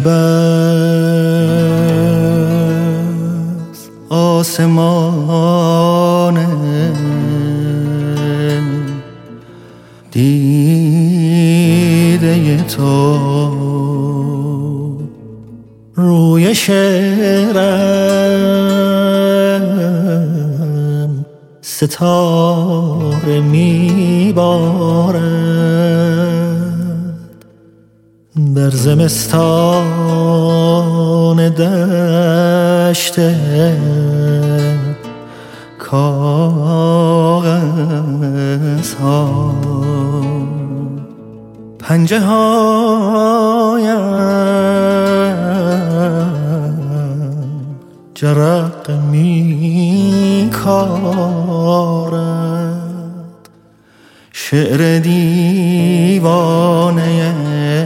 شب از آسمان دیده تو روی شعرم ستاره میبارد در زمستان دشت کاغذها پنجه هایم جرق می کارد شعر دیوانه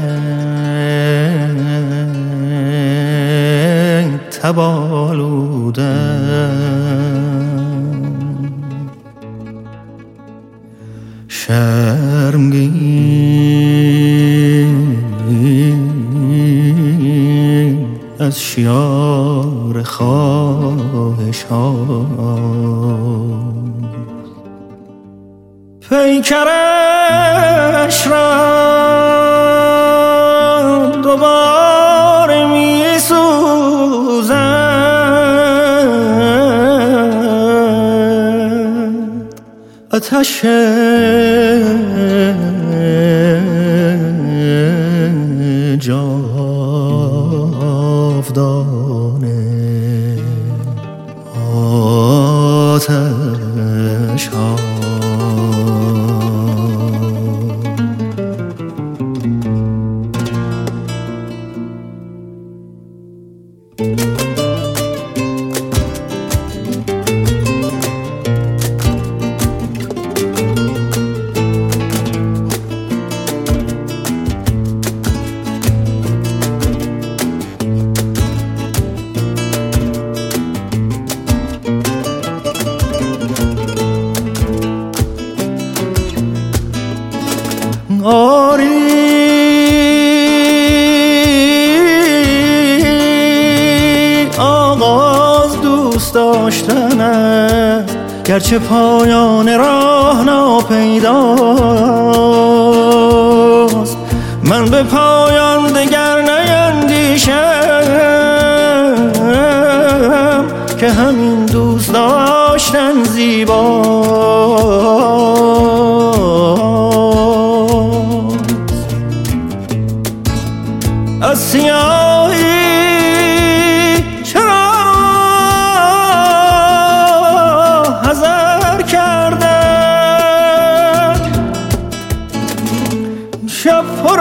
تبالودم شرمگین از شیار خواهشان پیکرش را دوباره می سوزد آتش جاودانه آتش ها آغاز دوست داشتنه گرچه پایان راه ناپیداست من به پایان دگر نیندیشم که همین دوست داشتن زیباست از سیاهی چرا حذر کردن شب پر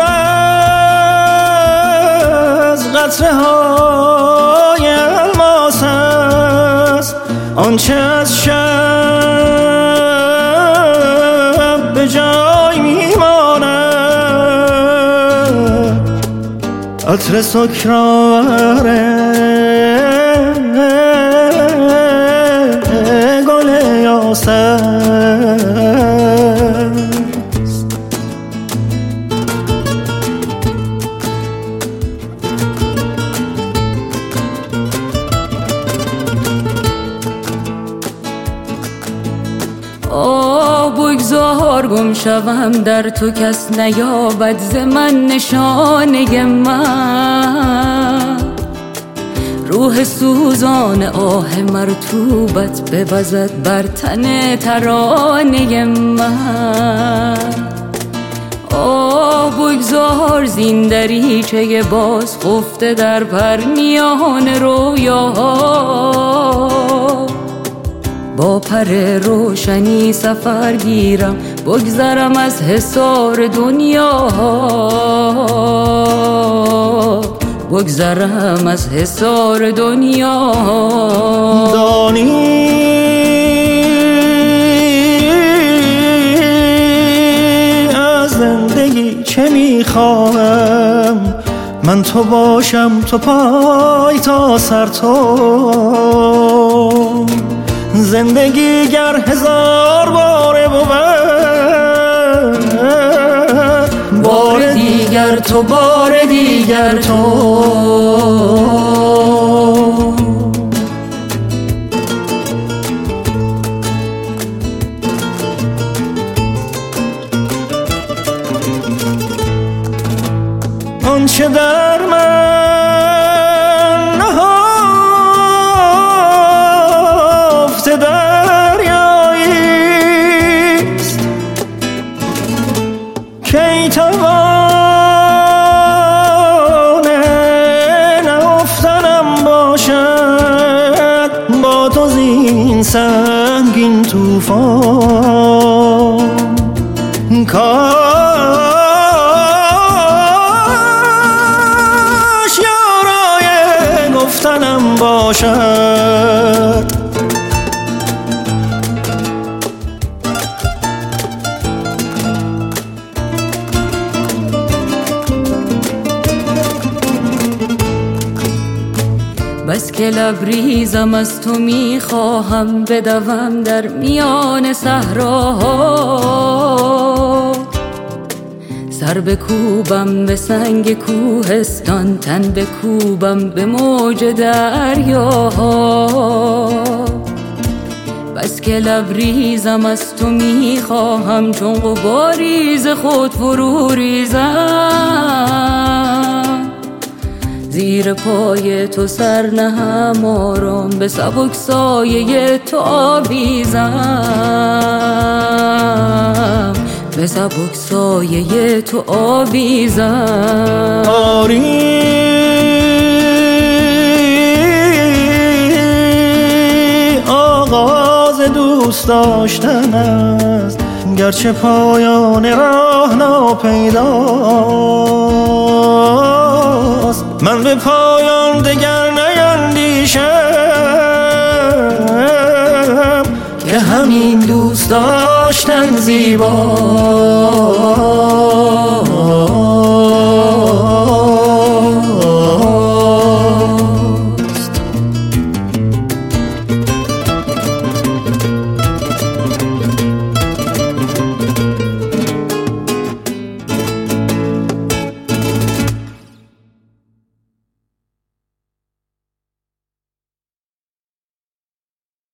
از قطره های الماس است آنچه از شب به جای میماند عطر سکرآور گل یاس است بگذار گم شوم در تو کس نیابد ز من نشانه من روح سوزان آه مرطوبت بوزد بر تن ترانه من بگذار زین دریچه باز خفته در پرنیان رویاها با پر روشنی سفر گیرم بگذرم از حصار دنیا بگذرم از حصار دنیا دانی از زندگی چه میخواهم من تو باشم تو پای تا سر تو زندگی گر هزار باره بود بار دیگر دیگر تو، بار دیگر تو. آنچه در من نهفته دریاییست، کی توانه نهفتنم باشد با تو زین سنگین طوفان. گفتنم باشد. بس که لبریزم از تو میخواهم بدوم در میان صحراها، سر بکوبم به سنگ کوهستان، تن بکوبم به موج دریاها. بس که لبریزم از تو میخواهم چون غباری ز خود فرو ریزم، زیر پای تو سر نهم آرام به سبک سایه تو آویزم، به سبک سایه تو آویزم. آری آغاز دوست داشتن است، گرچه پایان راه ناپیداست. من به پایان دگر نیندیشم که همین دوست داشتن زیباست.